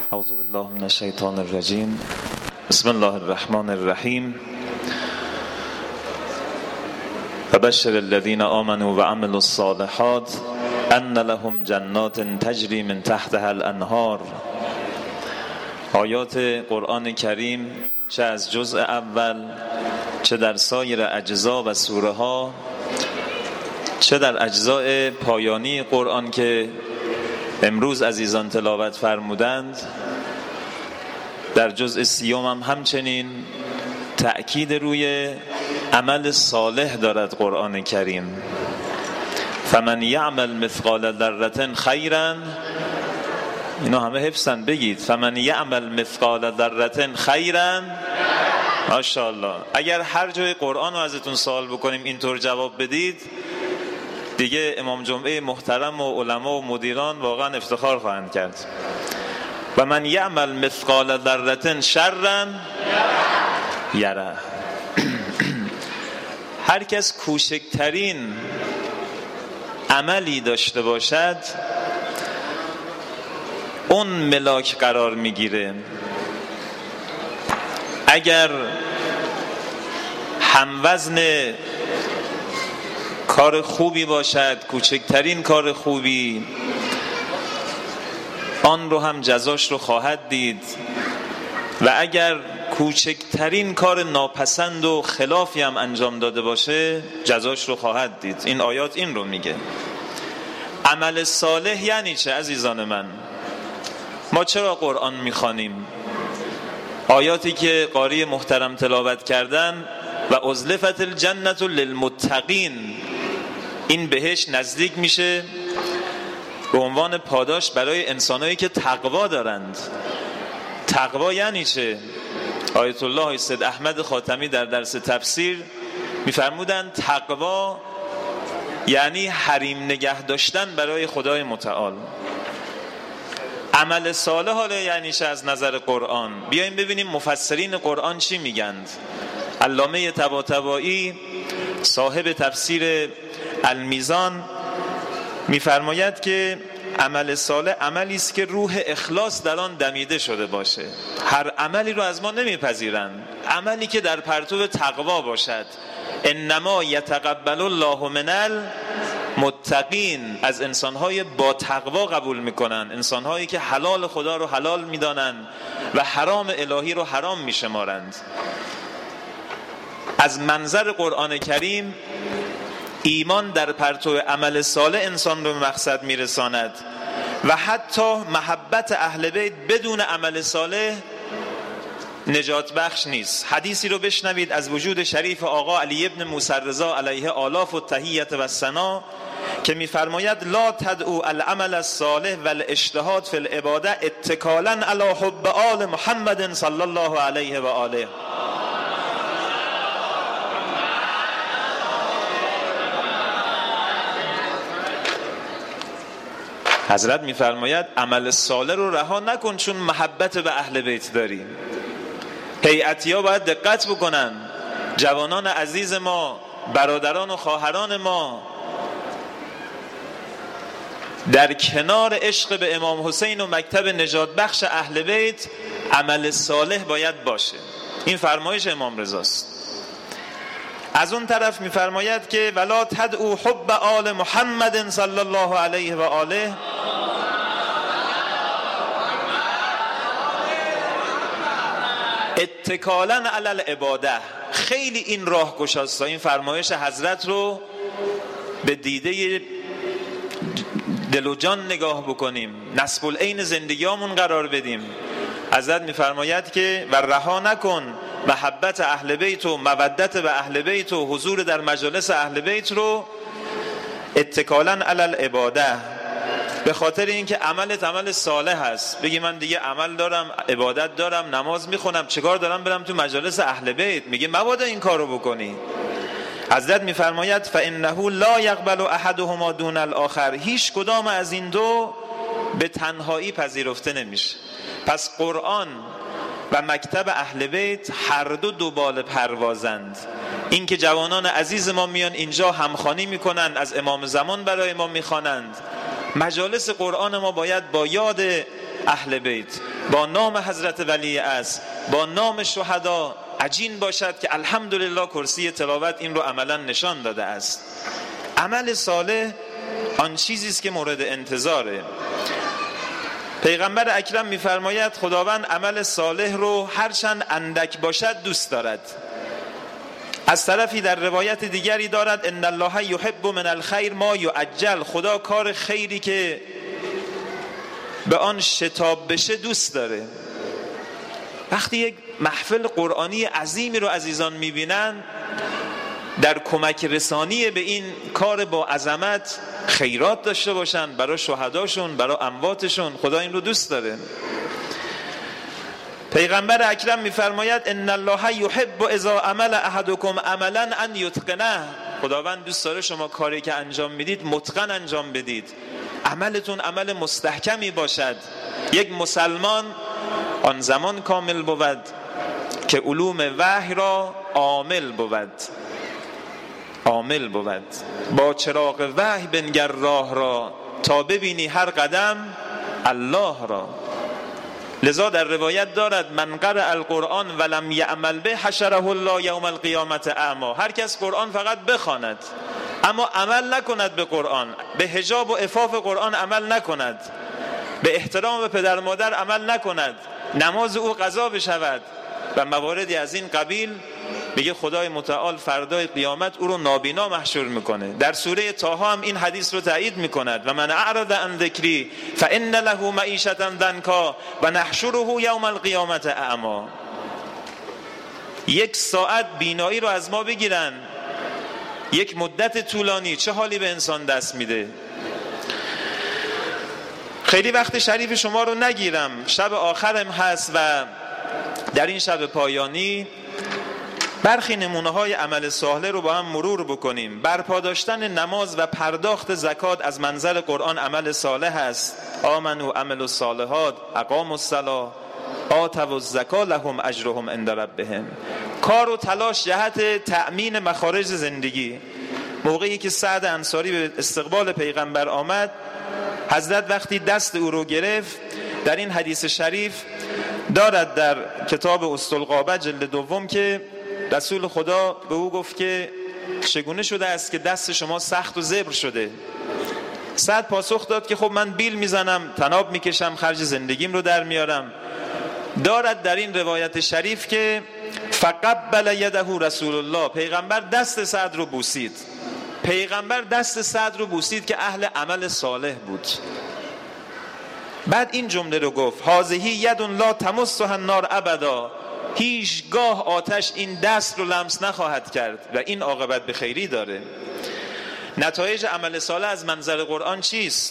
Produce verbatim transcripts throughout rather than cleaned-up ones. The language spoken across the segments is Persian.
اعوذ بالله من الشیطان الرجیم. بسم الله الرحمن الرحیم. فبشر الذين آمنوا وعملوا الصالحات ان لهم جنات تجری من تحتها الانهار. آیات قرآن کریم چه از جزء اول چه در سایر اجزا و سوره ها چه در اجزای پایانی قرآن که امروز عزیزان تلاوت فرمودند، در جزء سیوم هم همچنین تأکید روی عمل صالح دارد قرآن کریم. فمن یعمل مثقال ذره خیرا، اینا همه حفظن، بگید فمن یعمل مثقال ذره خیرا. ماشاءالله. اگر هر جای قرآن رو ازتون سوال بکنیم اینطور جواب بدید، دیگه امام جمعه محترم و علما و مدیران واقعا افتخار خواهند کرد. و من یعمل مثقال ذره شرا یره. هر کس کوچکترین عملی داشته باشد اون ملاک قرار میگیره. اگر هموزن کار خوبی باشد، کوچکترین کار خوبی، آن رو هم جزاش رو خواهد دید. و اگر کوچکترین کار ناپسند و خلافی هم انجام داده باشه جزاش رو خواهد دید. این آیات این رو میگه. عمل صالح یعنی چه عزیزان من؟ ما چرا قرآن میخوانیم؟ آیاتی که قاری محترم تلاوت کردن و ازلفت الجنة للمتقین، این بهش نزدیک میشه به عنوان پاداش برای انسانایی که تقوا دارند. تقوا یعنی چه؟ آیت الله سید احمد خاتمی در درس تفسیر میفرمودند تقوا یعنی حریم نگه داشتن برای خدای متعال. عمل صالح حالا یعنی چه از نظر قرآن؟ بیایم ببینیم مفسرین قرآن چی میگند. علامه طباطبایی صاحب تفسیر المیزان میفرماید که عمل صالح عملی است که روح اخلاص در آن دمیده شده باشه. هر عملی رو از ما نمیپذیرند. عملی که در پرتو تقوا باشد. انما یتقبل الله من المتقین، از انسانهای با تقوا قبول میکنن، انسانهایی که حلال خدا رو حلال میدانن و حرام الهی رو حرام میشمارند. از منظر قرآن کریم ایمان در پرتو عمل صالح انسان رو به مقصد میرساند و حتی محبت اهل بیت بدون عمل صالح نجات بخش نیست. حدیثی رو بشنوید از وجود شریف آقا علی ابن موسی رضا علیه آلاف التحیت و الثنا که میفرماید لا تدعو العمل الصالح والاجتهاد فی العباده اتکالا علی حب آل محمد صلی الله علیه و آله. حضرت میفرماید عمل صالح رو رها نکن چون محبت به اهل بیت داری. هیئتی‌ها باید دقت بکنن. جوانان عزیز ما، برادران و خواهران ما، در کنار عشق به امام حسین و مکتب نجات بخش اهل بیت عمل صالح باید باشه. این فرمایش امام رضاست. از اون طرف میفرماید که ولا تدعو حب آل محمد صلی الله علیه و آله اتکالا علی العباده. خیلی این راه گشاست. این فرمایش حضرت رو به دیده دل و جان نگاه بکنیم، نصب العین زندگیامون قرار بدیم. حضرت میفرماید که و رها نکن محبت اهل بیت و مودت به اهل بیت و حضور در مجالس اهل بیت رو اتکالا علی العباده، به خاطر اینکه عملت عمل صالح هست. بگی من دیگه عمل دارم، عبادت دارم، نماز میخونم، چیکار دارم برم تو مجالس اهل بیت؟ میگه مبادا این کارو بکنی. حضرت میفرماید فانه لا یقبل احدهما دون الاخر، هیچ کدام از این دو به تنهایی پذیرفته نمیشه. پس قرآن و مکتب اهل بیت هر دو دوبال پروازند. این که جوانان عزیز ما میان اینجا همخوانی میکنند، از امام زمان برای ما میخوانند. مجالس قرآن ما باید با یاد اهل بیت با نام حضرت ولی اصل، با نام شهدا عجین باشد که الحمدلله کرسی تلاوت این رو عملا نشان داده است. عمل صالح آن چیزی است که مورد انتظاره. پیغمبر اکرم می‌فرماید خداوند عمل صالح رو هرچند اندک باشد دوست دارد. از طرفی در روایت دیگری دارد ان الله یحب من الخیر ما یعجل، خدا کار خیری که به آن شتاب بشه دوست داره. وقتی یک محفل قرآنی عظیمی رو عزیزان میبینن در کمک رسانی به این کار با عظمت خیرات داشته باشن برای شهداشون، برای امواتشون، خدا این رو دوست داره. پیغمبر اکرم میفرماید ان الله یحب اذا عمل احدکم عملا ان یتقنه، خداوند دوست داره شما کاری که انجام میدید متقن انجام بدید، عملتون عمل مستحکمی باشد. یک مسلمان آن زمان کامل بود که علوم وحی را عامل بود، عامل بود. با چراغ وحی بنگر راه را، تا ببینی هر قدم الله را. لذا در روایت دارد من قرأ القرآن ولم یعمل به حشره الله یوم القیامت اعما، هر کس قرآن فقط بخواند اما عمل نکند به قرآن، به حجاب و عفاف قرآن عمل نکند، به احترام به پدر مادر عمل نکند، نماز او قضا بشود و مواردی از این قبیل، میگه خدای متعال فردای قیامت او رو نابینا محشور میکنه. در سوره طه هم این حدیث رو تایید میکند و من اعرض عن ذکری فان له معیشة ضنکا و نحشره یوم القیامت اعما. یک ساعت بینایی رو از ما بگیرن، یک مدت طولانی، چه حالی به انسان دست میده. خیلی وقت شریف شما رو نگیرم، شب آخرم هست و در این شب پایانی برخی نمونه های عمل صالح رو با هم مرور بکنیم. برپا داشتن نماز و پرداخت زکات از منظر قرآن عمل صالح است. آمنوا عملوا الصالحات اقاموا الصلاة آتوا الزکاة لهم اجرهم عند ربهم. کار و تلاش جهت تأمین مخارج زندگی. موقعی که سعد انصاری به استقبال پیغمبر آمد، حضرت وقتی دست او رو گرفت، در این حدیث شریف دارد در کتاب اسطالغابه جلد دوم که رسول خدا به او گفت که چگونه شده است که دست شما سخت و زبر شده؟ سعد پاسخ داد که خب من بیل میزنم، تناب میکشم، خرج زندگیم رو در میارم. دارد در این روایت شریف که فقبل یده رسول الله، پیغمبر دست سعد رو بوسید. پیغمبر دست سعد رو بوسید که اهل عمل صالح بود. بعد این جمله رو گفت هذه ید لا تمسها النار ابدا، هیچگاه آتش این دست رو لمس نخواهد کرد و این عاقبت به خیری داره. نتایج عمل صالح از منظر قرآن چیست؟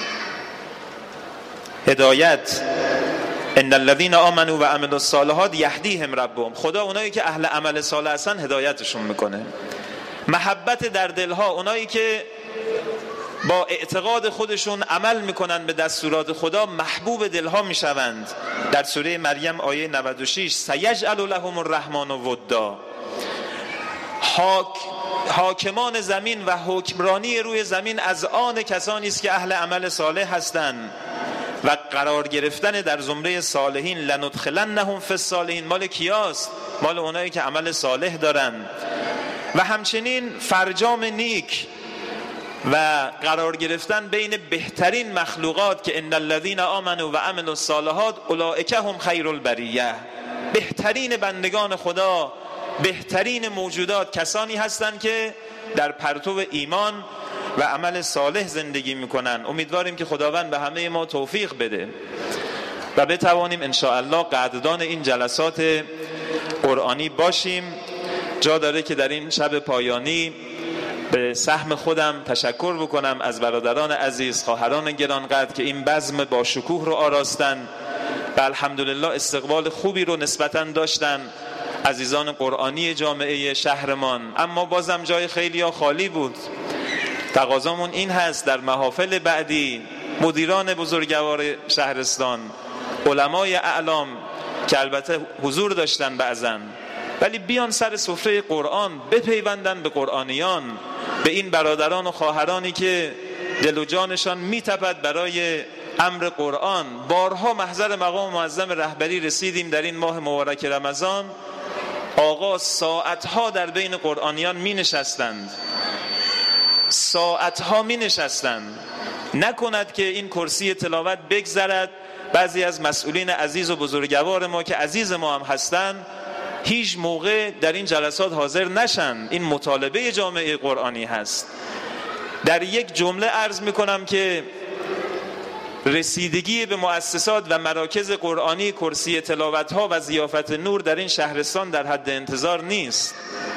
هدایت. ان الذين آمنوا و عملوا الصالحات یهدیهم ربهم، خدا اونایی که اهل عمل صالح هستن هدایتشون میکنه. محبت در دلها، اونایی که با اعتقاد خودشون عمل میکنن به دستورات خدا محبوب دلها میشوند. در سوره مریم آیه نود و شش سیجعل لهم الرحمن ودا. حاک حاکمان زمین و حکمرانی روی زمین از آن کسانی است که اهل عمل صالح هستند و قرار گرفتن در زمره صالحین لندخلنهم فی الصالحین مال کیاست؟ مال اونایی که عمل صالح دارن. و همچنین فرجام نیک و قرار گرفتن بین بهترین مخلوقات که ان الذين آمنوا و عملوا الصالحات اولئک هم خیر البریه، بهترین بندگان خدا، بهترین موجودات کسانی هستند که در پرتو ایمان و عمل صالح زندگی میکنن. امیدواریم که خداوند به همه ما توفیق بده و بتوانیم ان شاء الله قدردان این جلسات قرآنی باشیم. جا داره که در این شب پایانی به سهم خودم تشکر بکنم از برادران عزیز، خواهران گرانقدر که این بزم با شکوه رو آراستن و الحمدلله استقبال خوبی رو نسبتاً داشتن عزیزان قرآنی جامعه شهرمان. اما بازم جای خیلی ها خالی بود. تقاضامون این هست در محافل بعدی مدیران بزرگوار شهرستان، علمای اعلام که البته حضور داشتن بعضن، ولی بیان سر سفره قرآن، بپیوندن به قرآنیان، به این برادران و خواهرانی که دل و جانشان میتپد برای امر قرآن. بارها محضر مقام معظم رهبری رسیدیم در این ماه مبارک رمضان، آقا ساعتها در بین قرآنیان می نشستند، ساعتها می نشستند. نکند که این کرسی تلاوت بگذرد، بعضی از مسئولین عزیز و بزرگوار ما که عزیز ما هم هستند هیچ موقع در این جلسات حاضر نشن. این مطالبه جامعه قرآنی هست. در یک جمله عرض میکنم که رسیدگی به مؤسسات و مراکز قرآنی کرسی تلاوت ها و ضیافت نور در این شهرستان در حد انتظار نیست.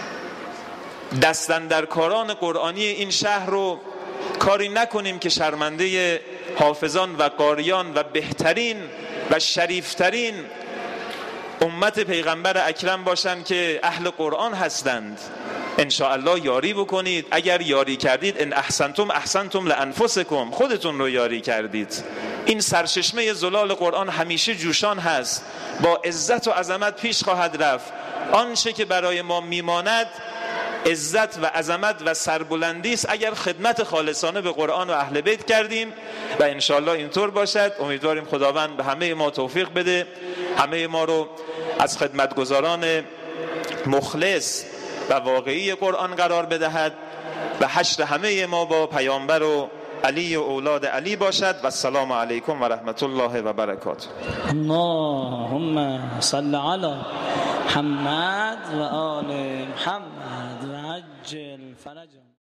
دستاندرکاران قرآنی این شهر رو کاری نکنیم که شرمنده حافظان و قاریان و بهترین و شریفترین امت پیغمبر اکرم باشند که اهل قرآن هستند. ان شاء الله یاری بکنید. اگر یاری کردید، ان احسنتم احسنتم لانفسکم، خودتون رو یاری کردید. این سرچشمه زلال قرآن همیشه جوشان هست، با عزت و عظمت پیش خواهد رفت. آنچه که برای ما میماند عزت و عظمت و سربلندی است اگر خدمت خالصانه به قرآن و اهل بیت کردیم و ان شاء الله اینطور باشد. امیدواریم خداوند به همه ما توفیق بده، همه ما رو از خدمتگزاران مخلص و واقعی قرآن قرار بدهد و حشر همه ما با پیامبر و علی و اولاد علی باشد. و السلام علیکم و رحمت الله و برکاته. اللهم صل علی محمد و آل محمد و عجل فرجهم.